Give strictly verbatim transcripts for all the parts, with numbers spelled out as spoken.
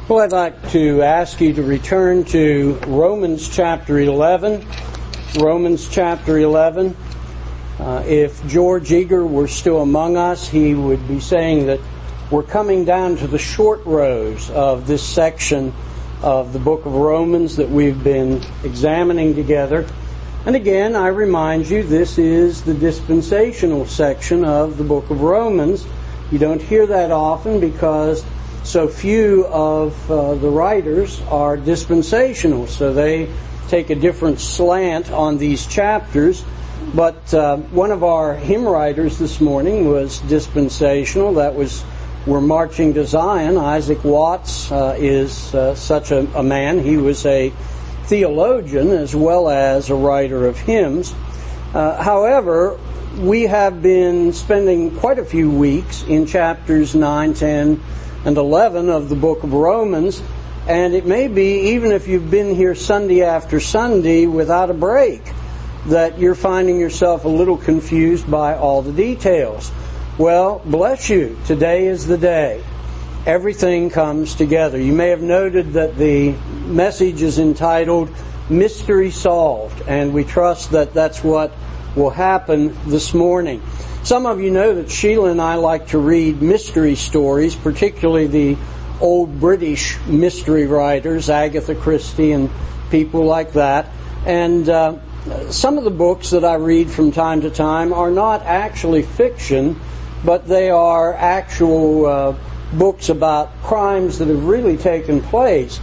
Well, I'd like to ask you to return to Romans chapter eleven. Romans chapter eleven. Uh, if George Eager were still among us, he would be saying that we're coming down to the short rows of this section of the book of Romans that we've been examining together. And again, I remind you, this is the dispensational section of the book of Romans. You don't hear that often because so few of uh, the writers are dispensational, so they take a different slant on these chapters. But uh, one of our hymn writers this morning was dispensational. That was We're Marching to Zion. Isaac Watts uh, is uh, such a, a man. He was a theologian as well as a writer of hymns. Uh, however, we have been spending quite a few weeks in chapters nine, ten, and eleven of the book of Romans, and it may be, even if you've been here Sunday after Sunday without a break, that you're finding yourself a little confused by all the details. Well, bless you. Today is the day. Everything comes together. You may have noted that the message is entitled Mystery Solved, and we trust that that's what will happen this morning. Some of you know that Sheila and I like to read mystery stories, particularly the old British mystery writers, Agatha Christie and people like that. And uh, some of the books that I read from time to time are not actually fiction, but they are actual uh, books about crimes that have really taken place.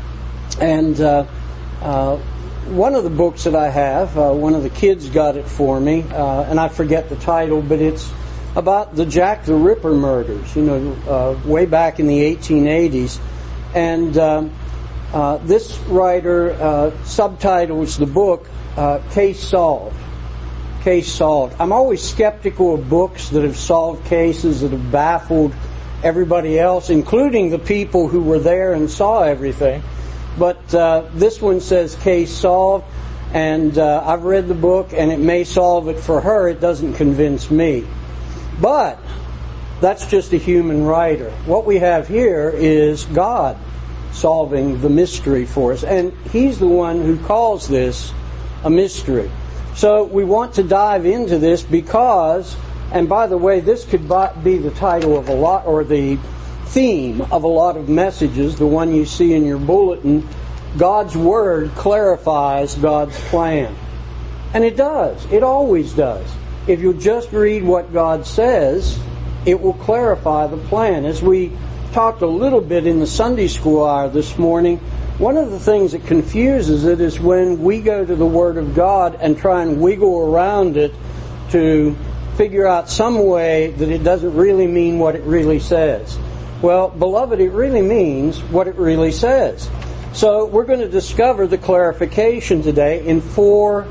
And uh, uh, one of the books that I have, uh, one of the kids got it for me, uh, and I forget the title, but it's about the Jack the Ripper murders, you know, uh, way back in the eighteen eighties. And uh, uh, this writer uh, subtitles the book uh, Case Solved. Case Solved. I'm always skeptical of books that have solved cases that have baffled everybody else, including the people who were there and saw everything. But uh, this one says Case Solved, and uh, I've read the book, and it may solve it for her. It doesn't convince me. But that's just a human writer. What we have here is God solving the mystery for us, and He's the one who calls this a mystery. So we want to dive into this because, and by the way, this could be the title of a lot, or the theme of a lot of messages, the one you see in your bulletin. God's Word clarifies God's plan. And it does. It always does. If you just read what God says, it will clarify the plan. As we talked a little bit in the Sunday school hour this morning, one of the things that confuses it is when we go to the Word of God and try and wiggle around it to figure out some way that it doesn't really mean what it really says. Well, beloved, it really means what it really says. So we're going to discover the clarification today in four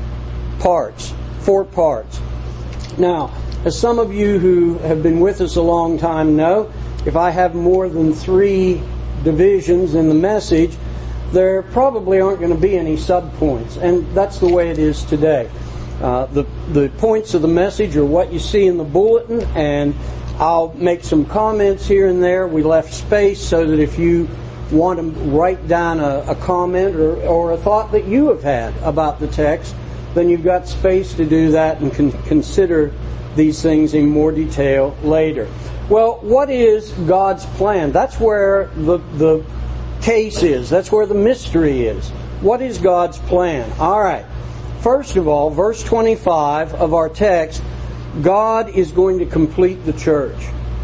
parts. Four parts. Now, as some of you who have been with us a long time know, if I have more than three divisions in the message, there probably aren't going to be any subpoints. And that's the way it is today. Uh, the, the points of the message are what you see in the bulletin, and I'll make some comments here and there. We left space so that if you want to write down a, a comment or, or a thought that you have had about the text, then you've got space to do that and can consider these things in more detail later. Well, what is God's plan? That's where the, the case is. That's where the mystery is. What is God's plan? All right. First of all, verse twenty-five of our text, God is going to complete the church.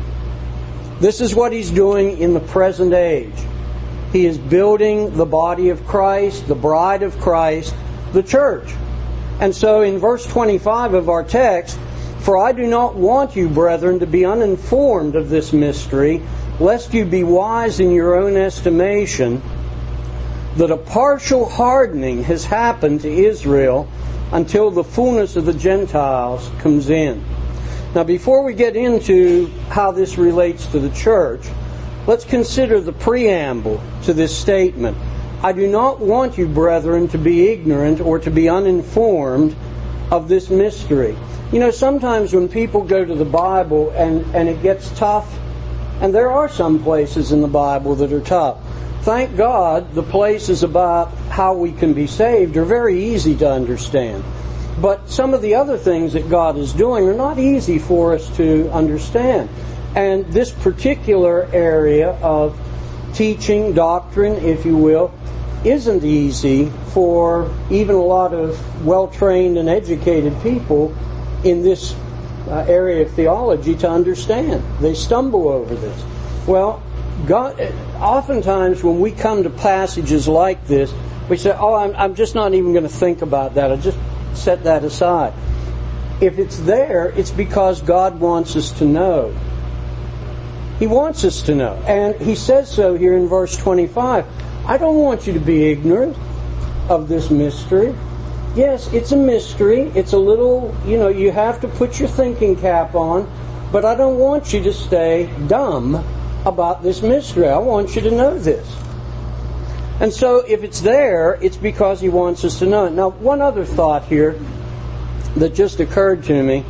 This is what He's doing in the present age. He is building the body of Christ, the bride of Christ, the church. And so in verse twenty-five of our text, "For I do not want you, brethren, to be uninformed of this mystery, lest you be wise in your own estimation, that a partial hardening has happened to Israel until the fullness of the Gentiles comes in." Now, before we get into how this relates to the church, let's consider the preamble to this statement. "I do not want you, brethren, to be ignorant or to be uninformed of this mystery." You know, sometimes when people go to the Bible and, and it gets tough And there are some places in the Bible that are tough. Thank God the places about how we can be saved are very easy to understand. But some of the other things that God is doing are not easy for us to understand. And this particular area of teaching, doctrine, if you will, isn't easy for even a lot of well-trained and educated people in this uh, area of theology to understand. They stumble over this. Well, God, oftentimes when we come to passages like this, we say, oh, I'm, I'm just not even going to think about that. I'll just set that aside. If it's there, it's because God wants us to know. He wants us to know. And He says so here in verse twenty-five. I don't want you to be ignorant of this mystery. Yes, it's a mystery. It's a little, you know, you have to put your thinking cap on. But I don't want you to stay dumb about this mystery. I want you to know this. And so if it's there, it's because He wants us to know it. Now, one other thought here that just occurred to me.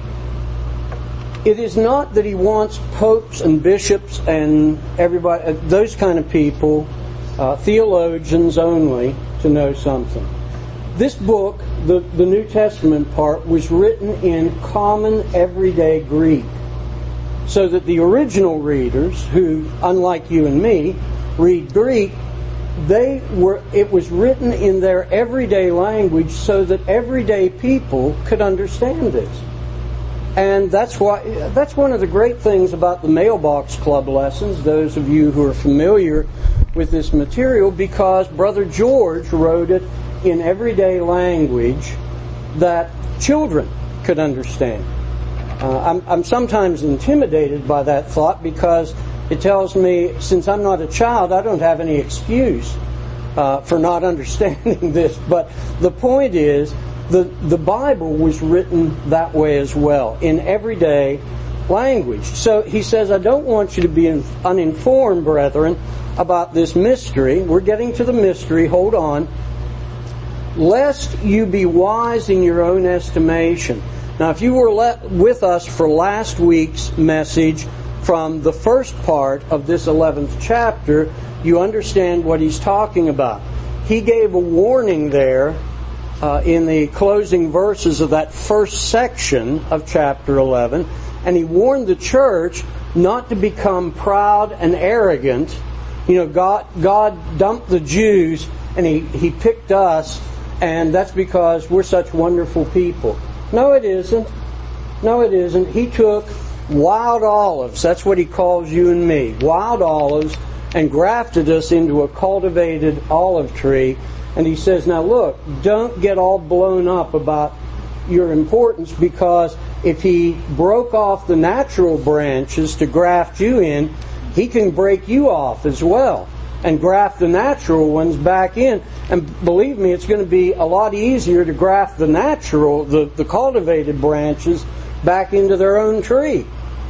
It is not that He wants popes and bishops and everybody, those kind of people, uh, theologians only, to know something. This book, the, the New Testament part, was written in common everyday Greek. So that the original readers, who, unlike you and me, read Greek, they were it was written in their everyday language so that everyday people could understand this. And that's why that's one of the great things about the Mailbox Club lessons, those of you who are familiar with this material, because Brother George wrote it in everyday language that children could understand. Uh, I'm, I'm sometimes intimidated by that thought because it tells me, since I'm not a child, I don't have any excuse uh, for not understanding this. But the point is, the, the Bible was written that way as well, in everyday language. So he says, I don't want you to be uninformed, brethren, about this mystery. We're getting to the mystery, hold on. Lest you be wise in your own estimation. Now, if you were let with us for last week's message from the first part of this eleventh chapter, you understand what he's talking about. He gave a warning there uh, in the closing verses of that first section of chapter eleven, and he warned the church not to become proud and arrogant. You know, God, God dumped the Jews, and he, he picked us, and that's because we're such wonderful people. No, it isn't. No, it isn't. He took wild olives, that's what He calls you and me, wild olives, and grafted us into a cultivated olive tree. And He says, now look, don't get all blown up about your importance, because if He broke off the natural branches to graft you in, He can break you off as well and graft the natural ones back in. And believe me, it's going to be a lot easier to graft the natural, the, the cultivated branches back into their own tree.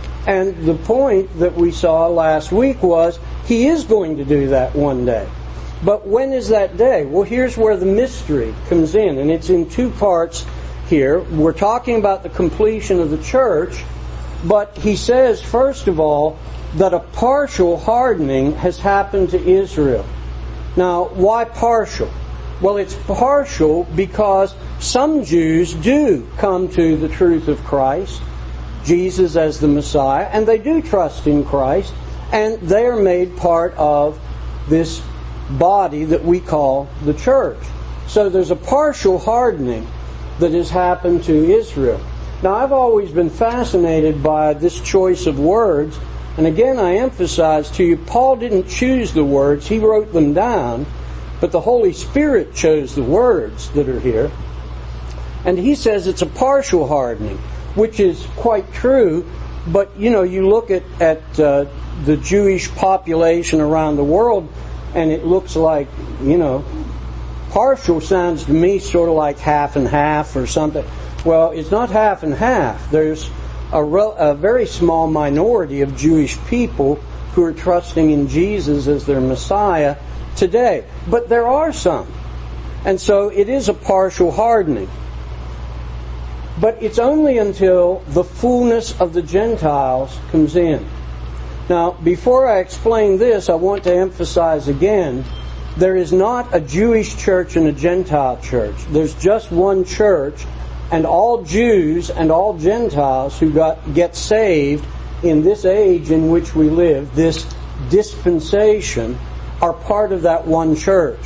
And the point that we saw last week was He is going to do that one day. But when is that day? Well, here's where the mystery comes in, and it's in two parts here. We're talking about the completion of the church, but he says, first of all, that a partial hardening has happened to Israel. Now, why partial? Well, it's partial because some Jews do come to the truth of Christ, Jesus as the Messiah, and they do trust in Christ, and they are made part of this body that we call the church. So there's a partial hardening that has happened to Israel. Now, I've always been fascinated by this choice of words. And again, I emphasize to you, Paul didn't choose the words, he wrote them down, but the Holy Spirit chose the words that are here. And he says it's a partial hardening, which is quite true, but, you know, you look at, at uh, the Jewish population around the world, and it looks like, you know, partial sounds to me sort of like half and half or something. Well, it's not half and half. There's A, re- a very small minority of Jewish people who are trusting in Jesus as their Messiah today. But there are some. And so it is a partial hardening. But it's only until the fullness of the Gentiles comes in. Now, before I explain this, I want to emphasize again, there is not a Jewish church and a Gentile church. There's just one church, and all Jews and all Gentiles who got get saved in this age in which we live, this dispensation, are part of that one church.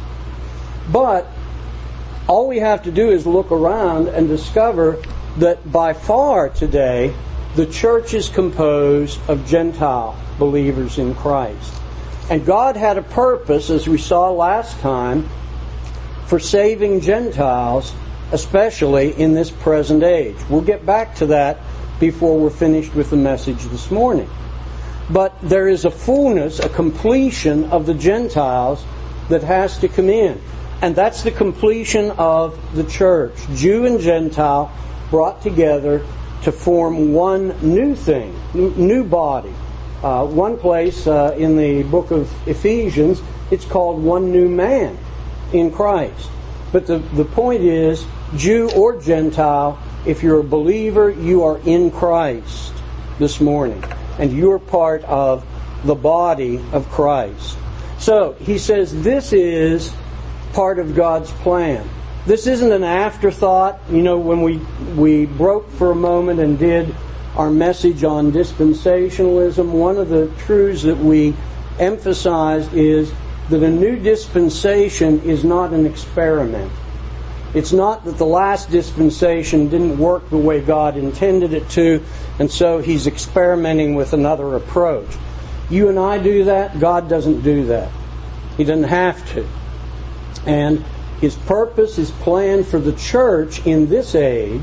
But all we have to do is look around and discover that by far today, the church is composed of Gentile believers in Christ. And God had a purpose, as we saw last time, for saving Gentiles, especially in this present age. We'll get back to that before we're finished with the message this morning. But there is a fullness, a completion of the Gentiles that has to come in. And that's the completion of the church. Jew and Gentile brought together to form one new thing, new body. Uh, one place uh, in the book of Ephesians, it's called one new man in Christ. But the, the point is, Jew or Gentile, if you're a believer, you are in Christ this morning. And you're part of the body of Christ. So, he says this is part of God's plan. This isn't an afterthought. You know, when we, we broke for a moment and did our message on dispensationalism, one of the truths that we emphasized is that a new dispensation is not an experiment. It's not that the last dispensation didn't work the way God intended it to, and so He's experimenting with another approach. You and I do that. God doesn't do that. He doesn't have to. And His purpose, His plan for the church in this age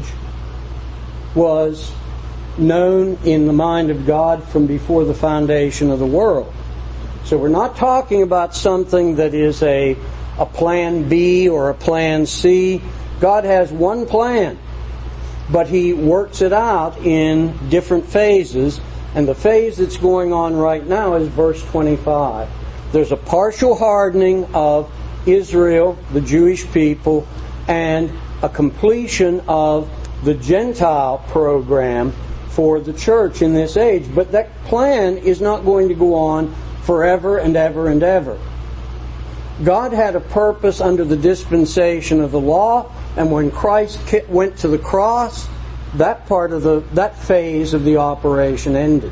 was known in the mind of God from before the foundation of the world. So we're not talking about something that is a, a plan B or a plan C. God has one plan, but He works it out in different phases. And the phase that's going on right now is verse twenty-five. There's a partial hardening of Israel, the Jewish people, and a completion of the Gentile program for the church in this age. But that plan is not going to go on forever and ever and ever. God had a purpose under the dispensation of the law, and when Christ went to the cross, that part of the that phase of the operation ended.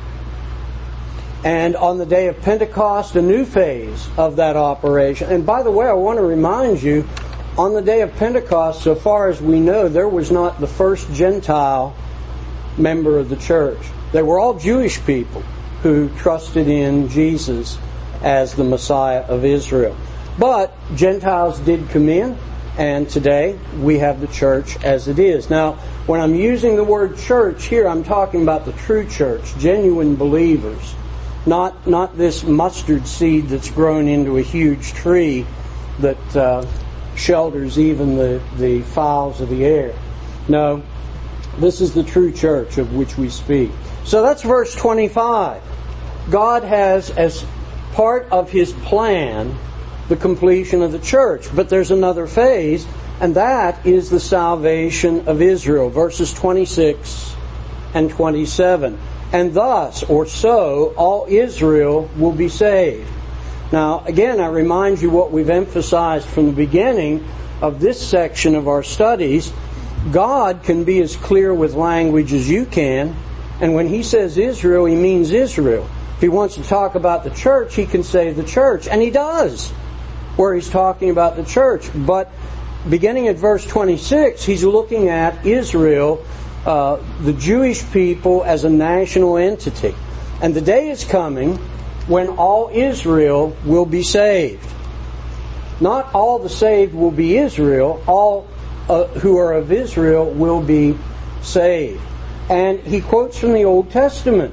And on the day of Pentecost, a new phase of that operation. And by the way, I want to remind you, on the day of Pentecost, so far as we know, there was not the first Gentile member of the church. They were all Jewish people who trusted in Jesus as the Messiah of Israel. But Gentiles did come in, and today we have the church as it is. Now, when I'm using the word church here, I'm talking about the true church, genuine believers. Not not this mustard seed that's grown into a huge tree that uh, shelters even the, the fowls of the air. No, this is the true church of which we speak. So that's verse twenty-five. God has, as part of His plan, the completion of the church. But there's another phase, and that is the salvation of Israel. Verses twenty-six and twenty-seven. And thus, or so, all Israel will be saved. Now, again, I remind you what we've emphasized from the beginning of this section of our studies. God can be as clear with language as you can, and when He says Israel, He means Israel. If He wants to talk about the church, He can say the church, and He does, where He's talking about the church. But beginning at verse twenty-six, He's looking at Israel, uh, the Jewish people, as a national entity. And the day is coming when all Israel will be saved. Not all the saved will be Israel, all uh, who are of Israel will be saved. And he quotes from the Old Testament.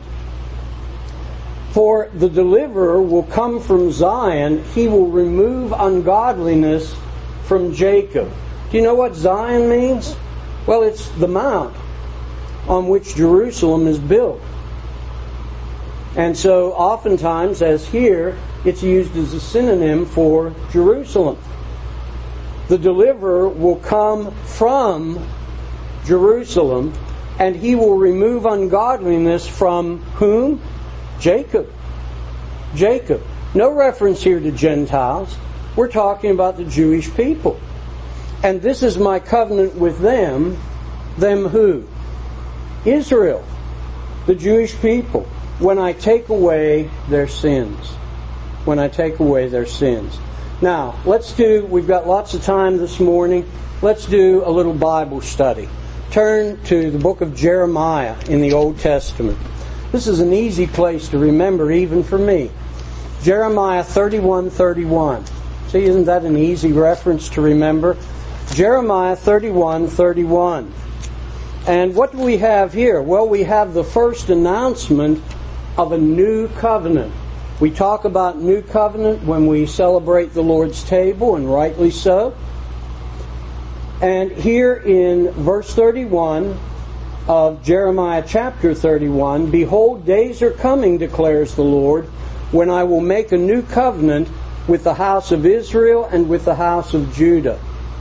For the deliverer will come from Zion, He will remove ungodliness from Jacob. Do you know what Zion means? Well, it's the mount on which Jerusalem is built. And so oftentimes, as here, it's used as a synonym for Jerusalem. The deliverer will come from Jerusalem, and He will remove ungodliness from whom? Jacob. Jacob. No reference here to Gentiles. We're talking about the Jewish people. And this is my covenant with them. Them who? Israel. The Jewish people. When I take away their sins. When I take away their sins. Now, let's do, we've got lots of time this morning. Let's do a little Bible study. Turn to the book of Jeremiah in the Old Testament. This is an easy place to remember even for me. Jeremiah thirty-one thirty-one. See, isn't that an easy reference to remember? Jeremiah thirty-one thirty-one. And what do we have here? Well, we have the first announcement of a new covenant. We talk about new covenant when we celebrate the Lord's table, and rightly so. And here in verse thirty-one of Jeremiah chapter thirty-one, behold, days are coming, declares the Lord, when I will make a new covenant with the house of Israel and with the house of Judah.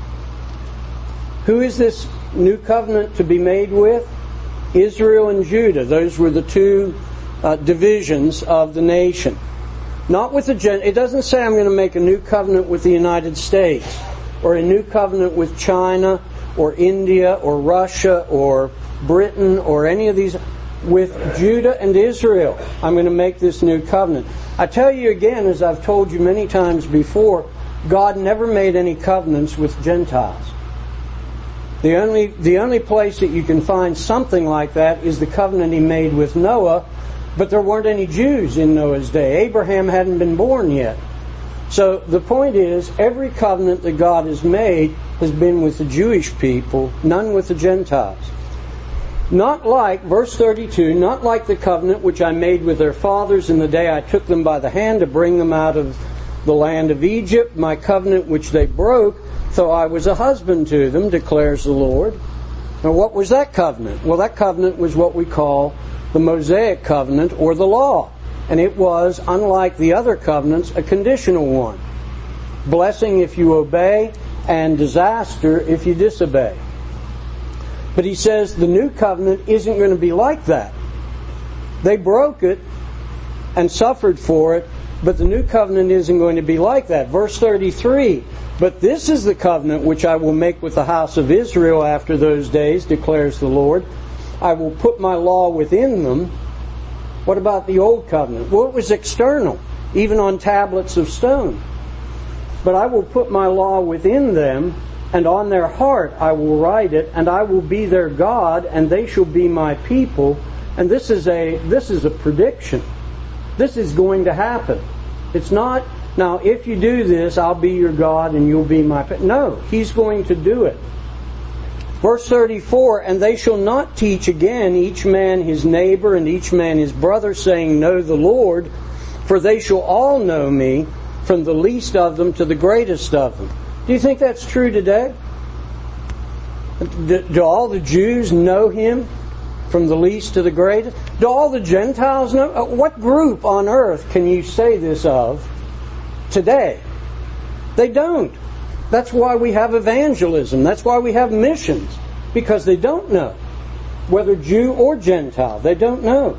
Who is this new covenant to be made with? Israel and Judah. Those were the two uh, divisions of the nation. Not with the Gen. It doesn't say I'm going to make a new covenant with the United States, or a new covenant with China, or India, or Russia, or Britain, or any of these. With Judah and Israel, I'm going to make this new covenant. I tell you again, as I've told you many times before, God never made any covenants with Gentiles. The only, the only place that you can find something like that is the covenant He made with Noah, but there weren't any Jews in Noah's day. Abraham hadn't been born yet. So the point is, every covenant that God has made has been with the Jewish people, none with the Gentiles. Not like, verse thirty-two, not like the covenant which I made with their fathers in the day I took them by the hand to bring them out of the land of Egypt, my covenant which they broke, though I was a husband to them, declares the Lord. Now what was that covenant? Well, that covenant was what we call the Mosaic covenant, or the law. And it was, unlike the other covenants, a conditional one. Blessing if you obey, and disaster if you disobey. But he says the new covenant isn't going to be like that. They broke it and suffered for it, but the new covenant isn't going to be like that. Verse thirty-three, but this is the covenant which I will make with the house of Israel after those days, declares the Lord. I will put my law within them. What about the old covenant? Well, it was external, even on tablets of stone. But I will put my law within them, and on their heart I will write it, and I will be their God, and they shall be my people. And this is a this is a prediction. This is going to happen. It's not, now if you do this, I'll be your God and you'll be my people. No, He's going to do it. Verse thirty-four, and they shall not teach again each man his neighbor and each man his brother, saying, know the Lord, for they shall all know me, from the least of them to the greatest of them. Do you think that's true today? Do, do all the Jews know Him from the least to the greatest? Do all the Gentiles know? What group on earth can you say this of today? They don't. That's why we have evangelism. That's why we have missions. Because they don't know. Whether Jew or Gentile, they don't know.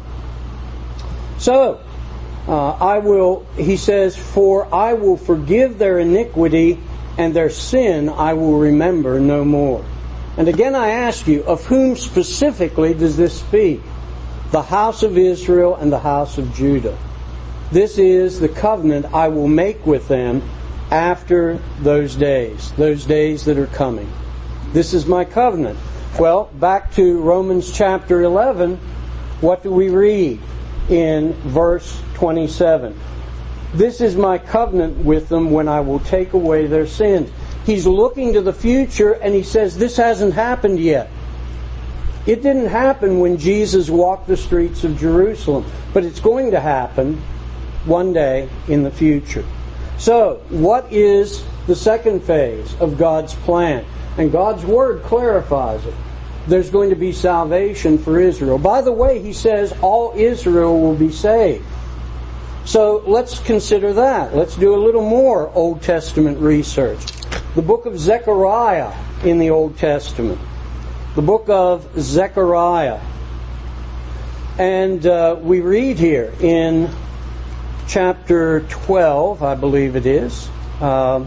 So, uh, I will, he says, for I will forgive their iniquity, and their sin I will remember no more. And again I ask you, of whom specifically does this speak? The house of Israel and the house of Judah. This is the covenant I will make with them after those days, those days that are coming. This is my covenant. Well, back to Romans chapter eleven, what do we read in verse twenty-seven? This is my covenant with them when I will take away their sins. He's looking to the future and he says this hasn't happened yet. It didn't happen when Jesus walked the streets of Jerusalem, but it's going to happen one day in the future. So, what is the second phase of God's plan? And God's Word clarifies it. There's going to be salvation for Israel. By the way, He says all Israel will be saved. So let's consider that. Let's do a little more Old Testament research. The book of Zechariah in the Old Testament. The book of Zechariah. And uh, we read here in chapter twelve, I believe it is, uh,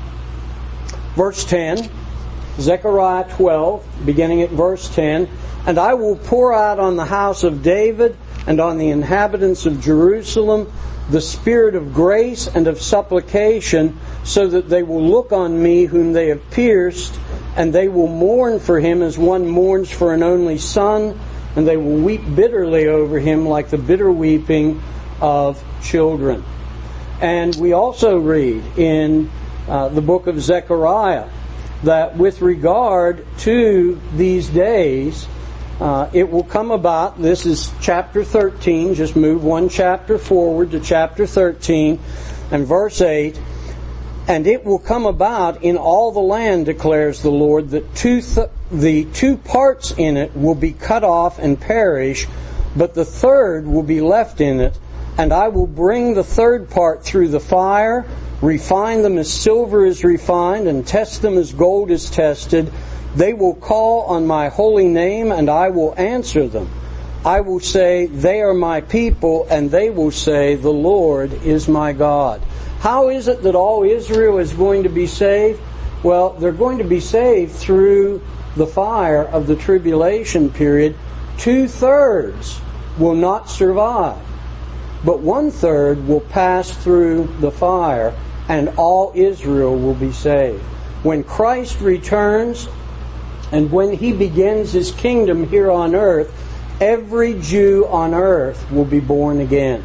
verse ten, Zechariah twelve, beginning at verse ten, "And I will pour out on the house of David and on the inhabitants of Jerusalem the spirit of grace and of supplication, so that they will look on me whom they have pierced, and they will mourn for him as one mourns for an only son, and they will weep bitterly over him like the bitter weeping of children." And we also read in uh, the book of Zechariah that with regard to these days, uh, it will come about, this is chapter thirteen, just move one chapter forward to chapter thirteen and verse eight, "And it will come about in all the land, declares the Lord, that two th- the two parts in it will be cut off and perish, but the third will be left in it. And I will bring the third part through the fire, refine them as silver is refined, and test them as gold is tested. They will call on my holy name, and I will answer them. I will say, they are my people, and they will say, the Lord is my God." How is it that all Israel is going to be saved? Well, they're going to be saved through the fire of the tribulation period. Two-thirds will not survive, but one-third will pass through the fire, and all Israel will be saved. When Christ returns, and when He begins His kingdom here on earth, every Jew on earth will be born again.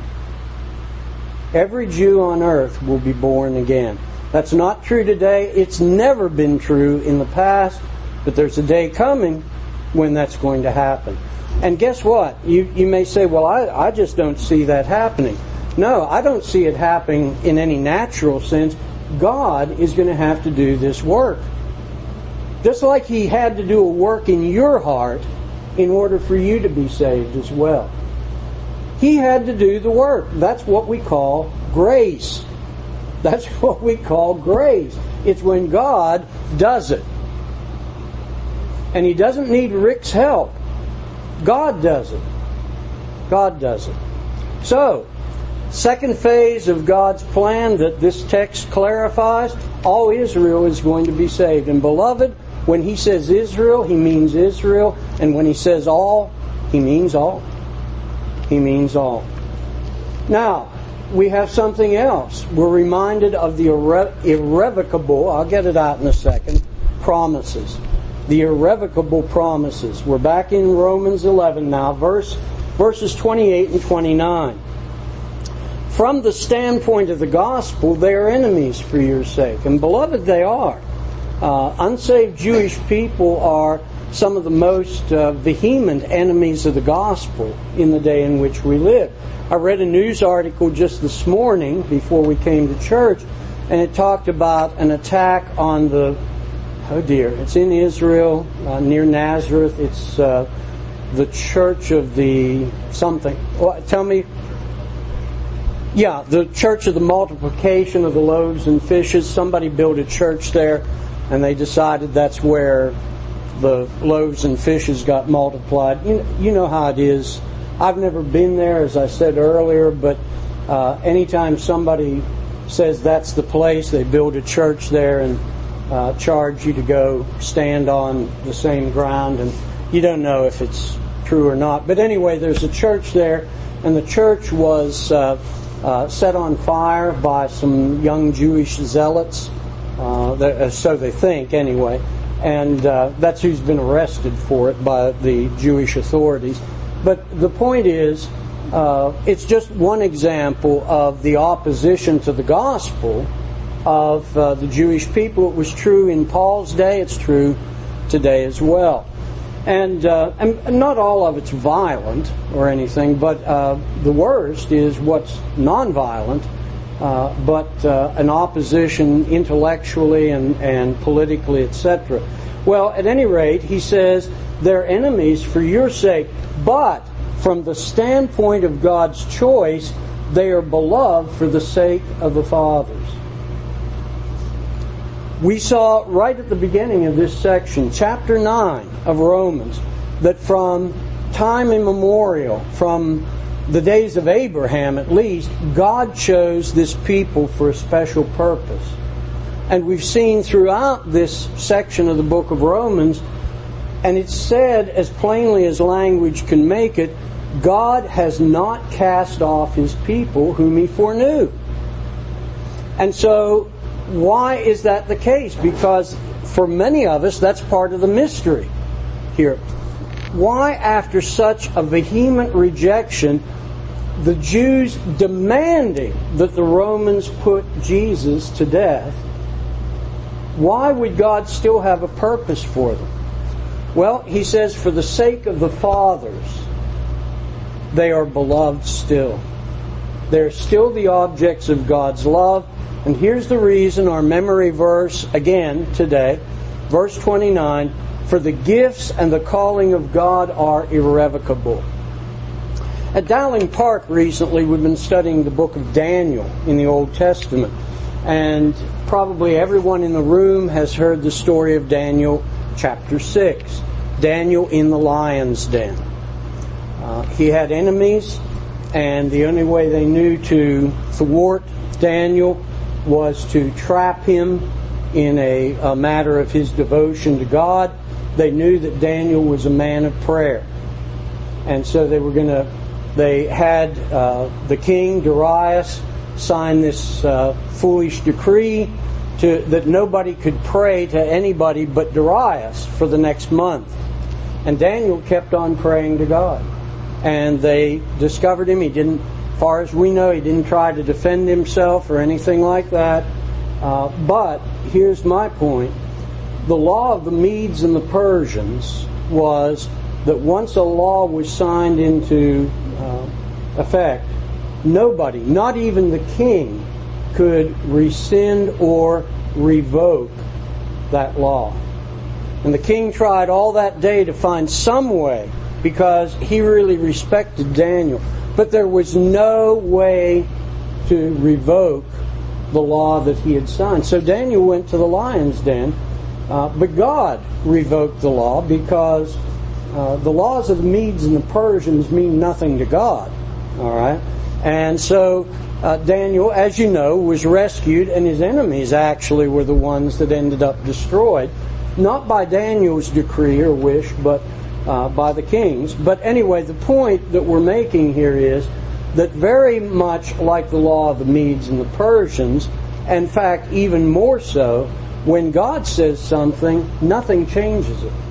Every Jew on earth will be born again. That's not true today. It's never been true in the past, but there's a day coming when that's going to happen. And guess what? You you may say, well, I, I just don't see that happening. No, I don't see it happening in any natural sense. God is going to have to do this work. Just like He had to do a work in your heart in order for you to be saved as well. He had to do the work. That's what we call grace. That's what we call grace. It's when God does it. And He doesn't need Rick's help. God does it. God does it. So, second phase of God's plan that this text clarifies, all Israel is going to be saved. And beloved, when He says Israel, He means Israel. And when He says all, He means all. He means all. Now, we have something else. We're reminded of the irre- irrevocable, I'll get it out in a second, promises. The irrevocable promises. We're back in Romans eleven now, verse verses twenty-eight and twenty-nine. From the standpoint of the gospel, they are enemies for your sake. And beloved, they are. Uh, unsaved Jewish people are some of the most uh, vehement enemies of the gospel in the day in which we live. I read a news article just this morning before we came to church, and it talked about an attack on the, oh dear, it's in Israel, uh, near Nazareth. It's uh, the church of the something. Well, tell me. Yeah, the church of the multiplication of the loaves and fishes. Somebody built a church there, and they decided that's where the loaves and fishes got multiplied. You know, you know how it is. I've never been there, as I said earlier, but uh, anytime somebody says that's the place, they build a church there and uh, charge you to go stand on the same ground, and you don't know if it's true or not. But anyway, there's a church there, and the church was uh, uh, set on fire by some young Jewish zealots, uh, so they think anyway. And uh, that's who's been arrested for it by the Jewish authorities. But the point is, uh, it's just one example of the opposition to the gospel of uh, the Jewish people. It was true in Paul's day. It's true today as well. And, uh, and not all of it's violent or anything, but uh, the worst is what's nonviolent, uh, but uh, an opposition intellectually and, and politically, et cetera. Well, at any rate, he says, they're enemies for your sake, but from the standpoint of God's choice, they are beloved for the sake of the fathers. We saw right at the beginning of this section, chapter nine of Romans, that from time immemorial, from the days of Abraham at least, God chose this people for a special purpose. And we've seen throughout this section of the book of Romans, and it's said as plainly as language can make it, God has not cast off His people whom He foreknew. And so, why is that the case? Because for many of us, that's part of the mystery here. Why, after such a vehement rejection, the Jews demanding that the Romans put Jesus to death, why would God still have a purpose for them? Well, He says, for the sake of the fathers, they are beloved still. They're still the objects of God's love. And here's the reason, our memory verse again today, verse twenty-nine, for the gifts and the calling of God are irrevocable. At Dowling Park recently, we've been studying the book of Daniel in the Old Testament. And probably everyone in the room has heard the story of Daniel chapter six. Daniel in the lion's den. Uh, he had enemies, and the only way they knew to thwart Daniel was to trap him in a, a matter of his devotion to God. They knew that Daniel was a man of prayer. And so they were going to, they had uh, the king, Darius, sign this uh, foolish decree to, that nobody could pray to anybody but Darius for the next month. And Daniel kept on praying to God. And they discovered him. He didn't, as far as we know, he didn't try to defend himself or anything like that. Uh, but here's my point. The law of the Medes and the Persians was that once a law was signed into uh, effect, nobody, not even the king, could rescind or revoke that law. And the king tried all that day to find some way, because he really respected Daniel. But there was no way to revoke the law that he had signed. So Daniel went to the lion's den, uh, but God revoked the law, because uh, the laws of the Medes and the Persians mean nothing to God. All right? And so uh, Daniel, as you know, was rescued, and his enemies actually were the ones that ended up destroyed. Not by Daniel's decree or wish, but uh, by the king's. But anyway, the point that we're making here is that very much like the law of the Medes and the Persians, in fact, even more so, when God says something, nothing changes it.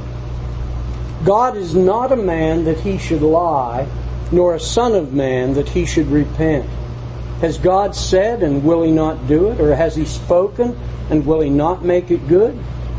God is not a man that He should lie, nor a son of man that He should repent. Has God said, and will He not do it? Or has He spoken, and will He not make it good?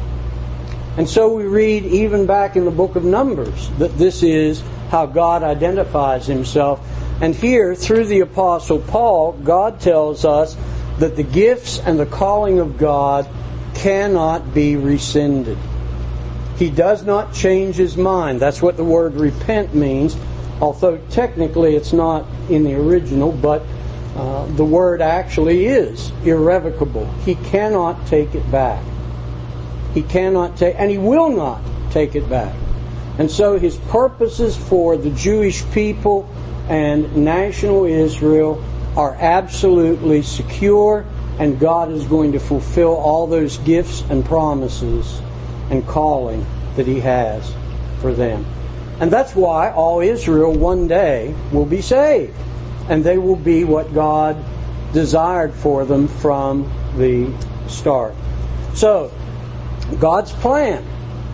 And so we read even back in the book of Numbers that this is how God identifies Himself. And here, through the Apostle Paul, God tells us that the gifts and the calling of God cannot be rescinded. He does not change His mind. That's what the word repent means, although technically it's not in the original, but uh, the word actually is irrevocable. He cannot take it back. He cannot take, and He will not take it back. And so His purposes for the Jewish people and national Israel are absolutely secure, and God is going to fulfill all those gifts and promises and calling that He has for them. And that's why all Israel one day will be saved, and they will be what God desired for them from the start. So, God's plan.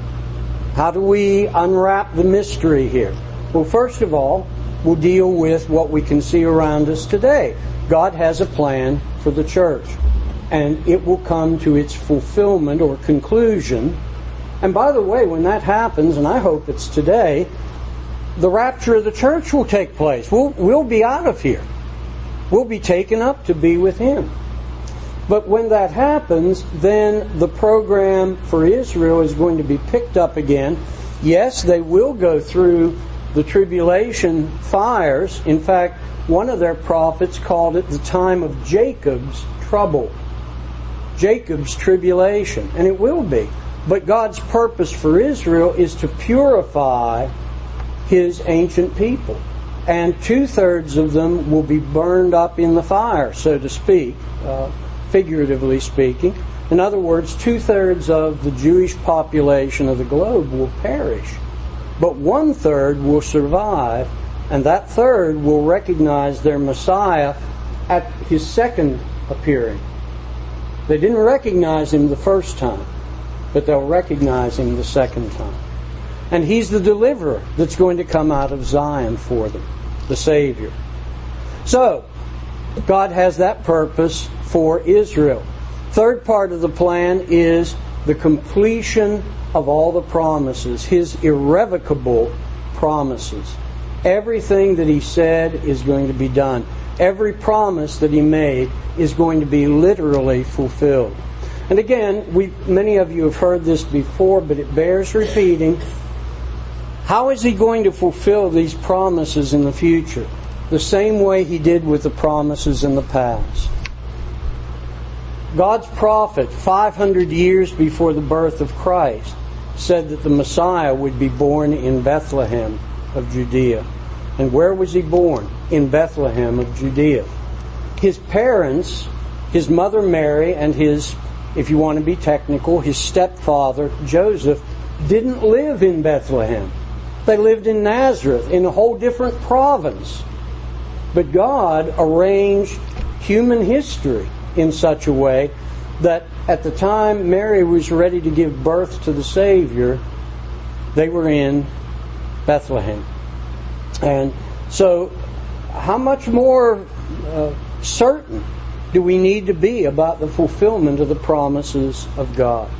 How do we unwrap the mystery here? Well, first of all, we'll deal with what we can see around us today. God has a plan for the church, and it will come to its fulfillment or conclusion. And by the way, when that happens, and I hope it's today, the rapture of the church will take place. We'll, we'll be out of here. We'll be taken up to be with Him. But when that happens, then the program for Israel is going to be picked up again. Yes, they will go through the tribulation fires. In fact, one of their prophets called it the time of Jacob's trouble. Jacob's tribulation. And it will be. But God's purpose for Israel is to purify His ancient people. And two-thirds of them will be burned up in the fire, so to speak, uh, figuratively speaking. In other words, two-thirds of the Jewish population of the globe will perish. But one-third will survive, and that third will recognize their Messiah at His second appearing. They didn't recognize Him the first time, but they'll recognize Him the second time. And He's the deliverer that's going to come out of Zion for them, the Savior. So, God has that purpose for Israel. Third part of the plan is the completion of all the promises, His irrevocable promises. Everything that He said is going to be done. Every promise that He made is going to be literally fulfilled. And again, we many of you have heard this before, but it bears repeating. How is He going to fulfill these promises in the future? The same way He did with the promises in the past. God's prophet, five hundred years before the birth of Christ, said that the Messiah would be born in Bethlehem of Judea. And where was He born? In Bethlehem of Judea. His parents, His mother Mary, and His, if you want to be technical, His stepfather Joseph, didn't live in Bethlehem. They lived in Nazareth, in a whole different province. But God arranged human history in such a way that at the time Mary was ready to give birth to the Savior, they were in Bethlehem. And so, how much more uh, certain do we need to be about the fulfillment of the promises of God?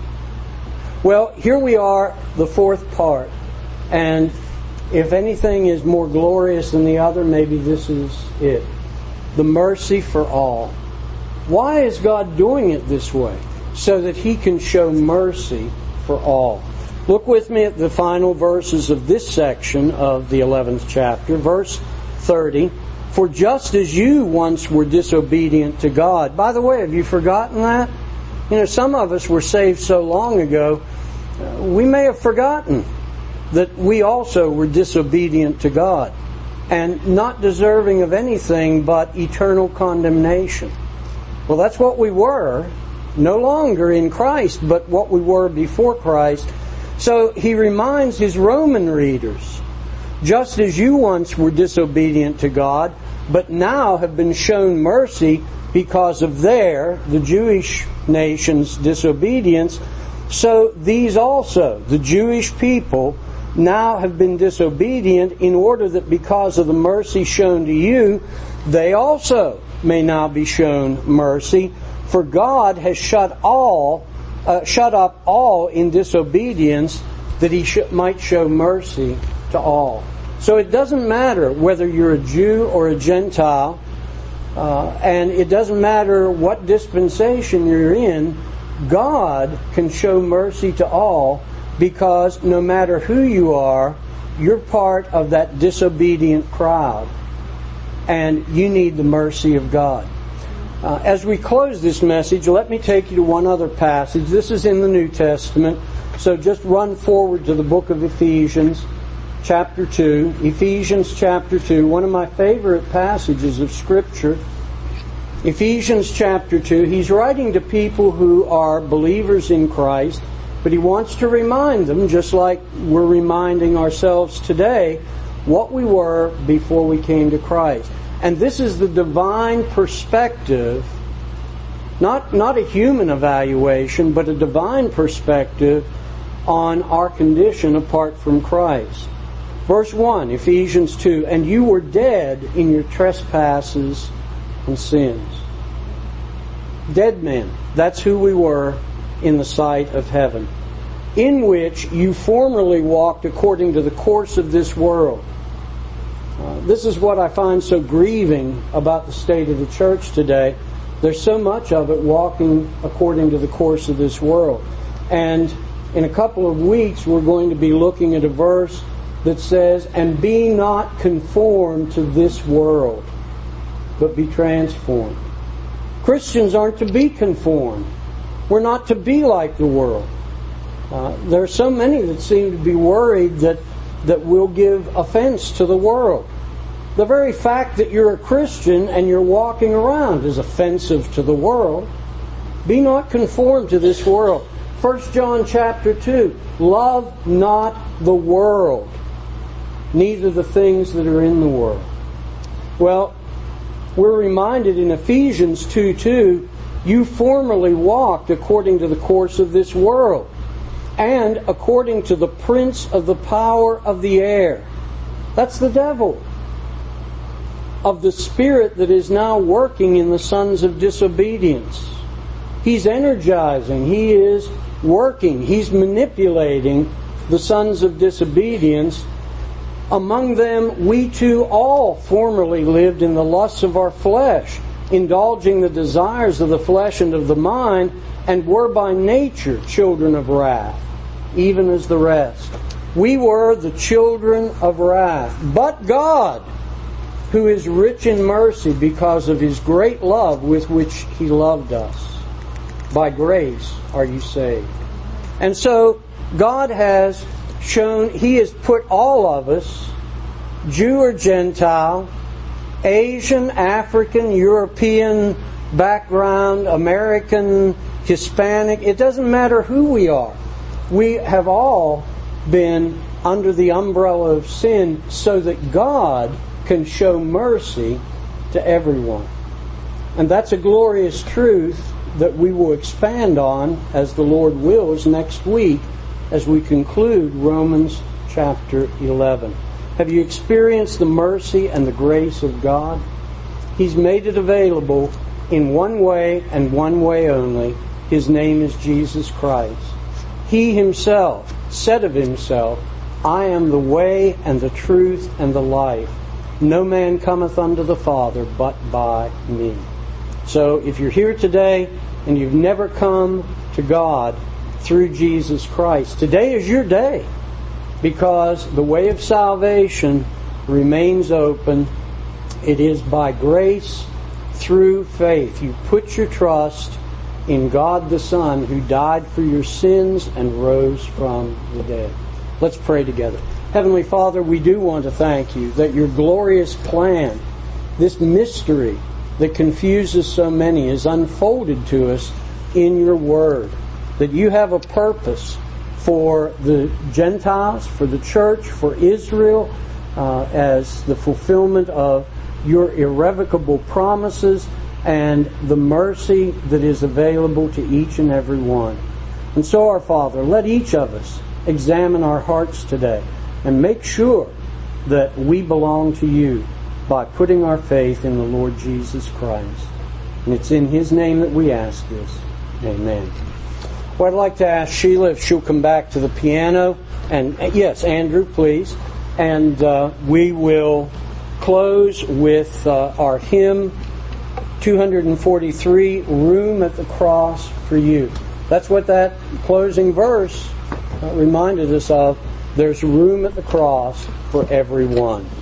Well, here we are, the fourth part. And if anything is more glorious than the other, maybe this is it. The mercy for all. Why is God doing it this way? So that He can show mercy for all. Look with me at the final verses of this section of the eleventh chapter. Verse thirty. For just as you once were disobedient to God. By the way, have you forgotten that? You know, some of us were saved so long ago, uh, we may have forgotten that we also were disobedient to God and not deserving of anything but eternal condemnation. Well, that's what we were, no longer in Christ, but what we were before Christ. So he reminds his Roman readers, just as you once were disobedient to God, but now have been shown mercy because of their, the Jewish nation's disobedience, so these also, the Jewish people, now have been disobedient in order that because of the mercy shown to you, they also may now be shown mercy. For God has shut all, uh, shut up all in disobedience, that He sh- might show mercy to all. So it doesn't matter whether you're a Jew or a Gentile, uh, and it doesn't matter what dispensation you're in, God can show mercy to all, because no matter who you are, you're part of that disobedient crowd. And you need the mercy of God. Uh, as we close this message, let me take you to one other passage. This is in the New Testament. So just run forward to the book of Ephesians, chapter two. Ephesians chapter two, one of my favorite passages of Scripture. Ephesians chapter two, he's writing to people who are believers in Christ, but he wants to remind them, just like we're reminding ourselves today, what we were before we came to Christ. And this is the divine perspective, not, not a human evaluation, but a divine perspective on our condition apart from Christ. Verse one, Ephesians two, and you were dead in your trespasses and sins. Dead men, that's who we were in the sight of heaven, in which you formerly walked according to the course of this world. Uh, this is what I find so grieving about the state of the church today. There's so much of it walking according to the course of this world. And in a couple of weeks, we're going to be looking at a verse that says, and be not conformed to this world, but be transformed. Christians aren't to be conformed. We're not to be like the world. Uh, there are so many that seem to be worried that that will give offense to the world. The very fact that you're a Christian and you're walking around is offensive to the world. Be not conformed to this world. First John chapter two, love not the world, neither the things that are in the world. Well, we're reminded in Ephesians two two, you formerly walked according to the course of this world, and according to the prince of the power of the air. That's the devil. Of the spirit that is now working in the sons of disobedience. He's energizing, he is working, he's manipulating the sons of disobedience. Among them we too all formerly lived in the lusts of our flesh, indulging the desires of the flesh and of the mind, and were by nature children of wrath, even as the rest. We were the children of wrath. But God, who is rich in mercy because of His great love with which He loved us, by grace are you saved. And so God has shown, He has put all of us, Jew or Gentile, Asian, African, European background, American, Hispanic, it doesn't matter who we are. We have all been under the umbrella of sin so that God can show mercy to everyone. And that's a glorious truth that we will expand on, as the Lord wills, next week as we conclude Romans chapter eleven. Have you experienced the mercy and the grace of God? He's made it available in one way and one way only. His name is Jesus Christ. He Himself said of Himself, I am the way and the truth and the life. No man cometh unto the Father but by me. So if you're here today and you've never come to God through Jesus Christ, today is your day, because the way of salvation remains open. It is by grace through faith. You put your trust in God the Son, who died for your sins and rose from the dead. Let's pray together. Heavenly Father, we do want to thank You that Your glorious plan, this mystery that confuses so many, is unfolded to us in Your Word. That You have a purpose for the Gentiles, for the church, for Israel, uh, as the fulfillment of Your irrevocable promises and the mercy that is available to each and every one. And so, our Father, let each of us examine our hearts today and make sure that we belong to You by putting our faith in the Lord Jesus Christ. And it's in His name that we ask this. Amen. Well, I'd like to ask Sheila if she'll come back to the piano. And yes, Andrew, please. And uh, we will close with uh, our hymn two forty-three, Room at the Cross for You. That's what that closing verse uh, reminded us of. There's room at the cross for everyone.